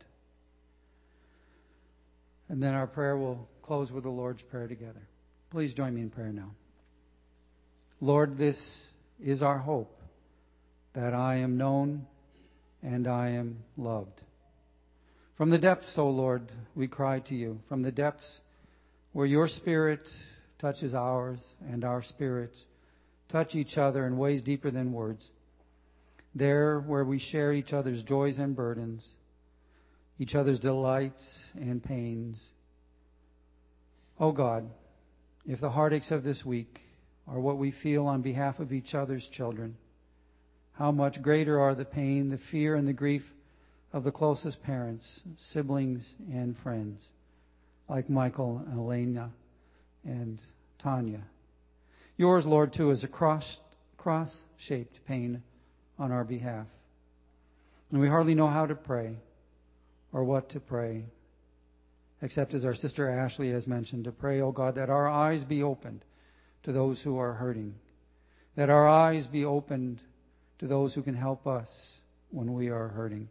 Speaker 9: And then our prayer will close with the Lord's Prayer together. Please join me in prayer now. Lord, this is our hope, that I am known and I am loved. From the depths, O Lord, we cry to you. From the depths where your Spirit touches ours and our spirits touch each other in ways deeper than words. There where we share each other's joys and burdens, each other's delights and pains. Oh God, if the heartaches of this week are what we feel on behalf of each other's children, how much greater are the pain, the fear, and the grief of the closest parents, siblings, and friends, like Michael and Elena and Tanya. Yours, Lord, too, is a cross, cross-shaped pain on our behalf. And we hardly know how to pray or what to pray, except as our sister Ashley has mentioned, to pray, oh God, that our eyes be opened to those who are hurting, that our eyes be opened to those who can help us when we are hurting.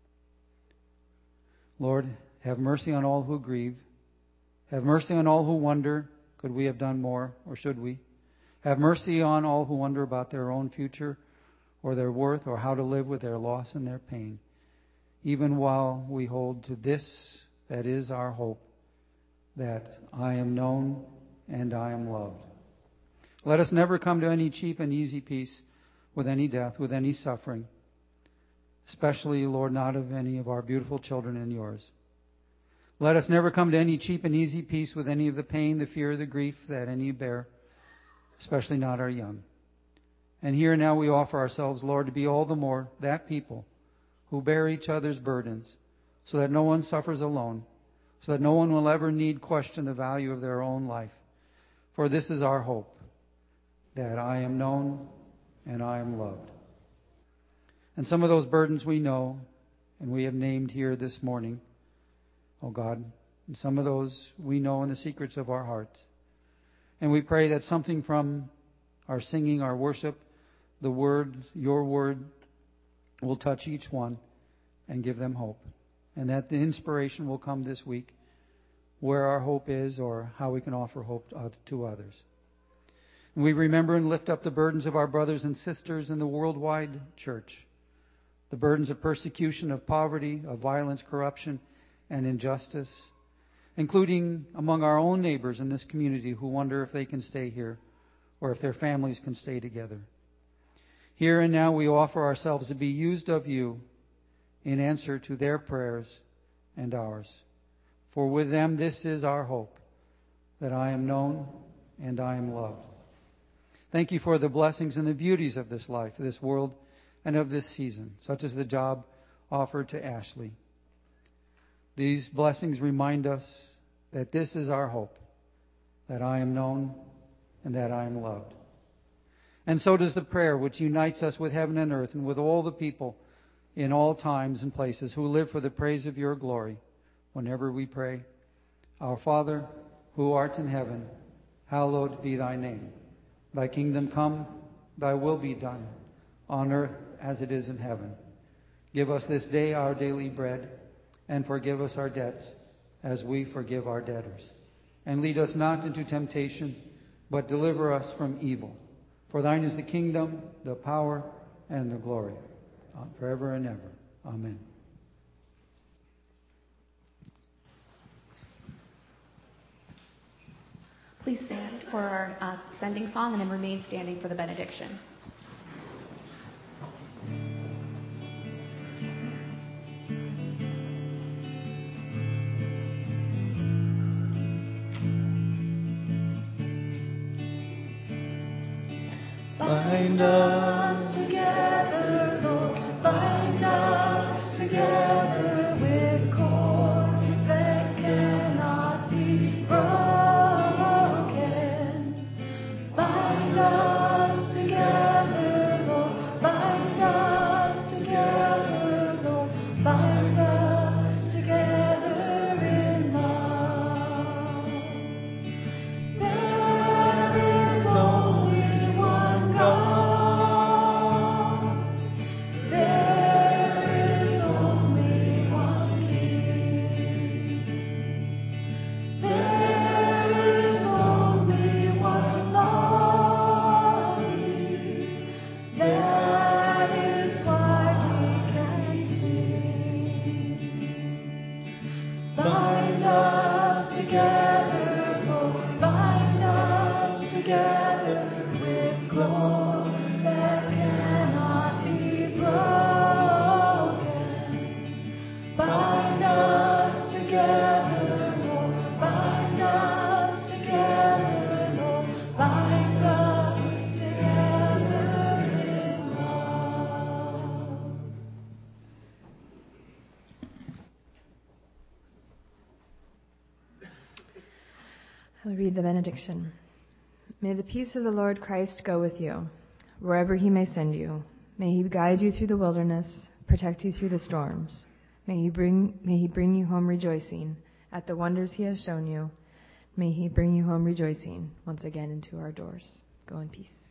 Speaker 9: Lord, have mercy on all who grieve. Have mercy on all who wonder, could we have done more, or should we? Have mercy on all who wonder about their own future or their worth or how to live with their loss and their pain, even while we hold to this that is our hope, that I am known and I am loved. Let us never come to any cheap and easy peace with any death, with any suffering, especially, Lord, not of any of our beautiful children and yours. Let us never come to any cheap and easy peace with any of the pain, the fear, the grief that any bear, especially not our young. And here now we offer ourselves, Lord, to be all the more that people who bear each other's burdens, so that no one suffers alone, so that no one will ever need question the value of their own life. For this is our hope, that I am known and I am loved. And some of those burdens we know, and we have named here this morning, oh God, and some of those we know in the secrets of our hearts. And we pray that something from our singing, our worship, the Word, your Word, will touch each one and give them hope. And that the inspiration will come this week where our hope is or how we can offer hope to others. And we remember and lift up the burdens of our brothers and sisters in the worldwide church. The burdens of persecution, of poverty, of violence, corruption, and injustice, including among our own neighbors in this community who wonder if they can stay here or if their families can stay together. Here and now we offer ourselves to be used of you in answer to their prayers and ours. For with them this is our hope, that I am known and I am loved. Thank you for the blessings and the beauties of this life, of this world, and of this season, such as the job offered to Ashley. These blessings remind us that this is our hope, that I am known and that I am loved. And so does the prayer which unites us with heaven and earth and with all the people in all times and places who live for the praise of your glory. Whenever we pray, Our Father, who art in heaven, hallowed be thy name. Thy kingdom come, thy will be done, on earth as it is in heaven. Give us this day our daily bread, and forgive us our debts, as we forgive our debtors. And lead us not into temptation, but deliver us from evil. For thine is the kingdom, the power, and the glory, forever and ever. Amen.
Speaker 10: Please stand for our uh, sending song and then remain standing for the benediction.
Speaker 6: Bind us together, Lord, bind us
Speaker 1: I'll read the benediction. May the peace of the Lord Christ go with you, wherever he may send you. May he guide you through the wilderness, protect you through the storms. May he bring, may he bring you home rejoicing at the wonders he has shown you. May he bring you home rejoicing once again into our doors. Go in peace.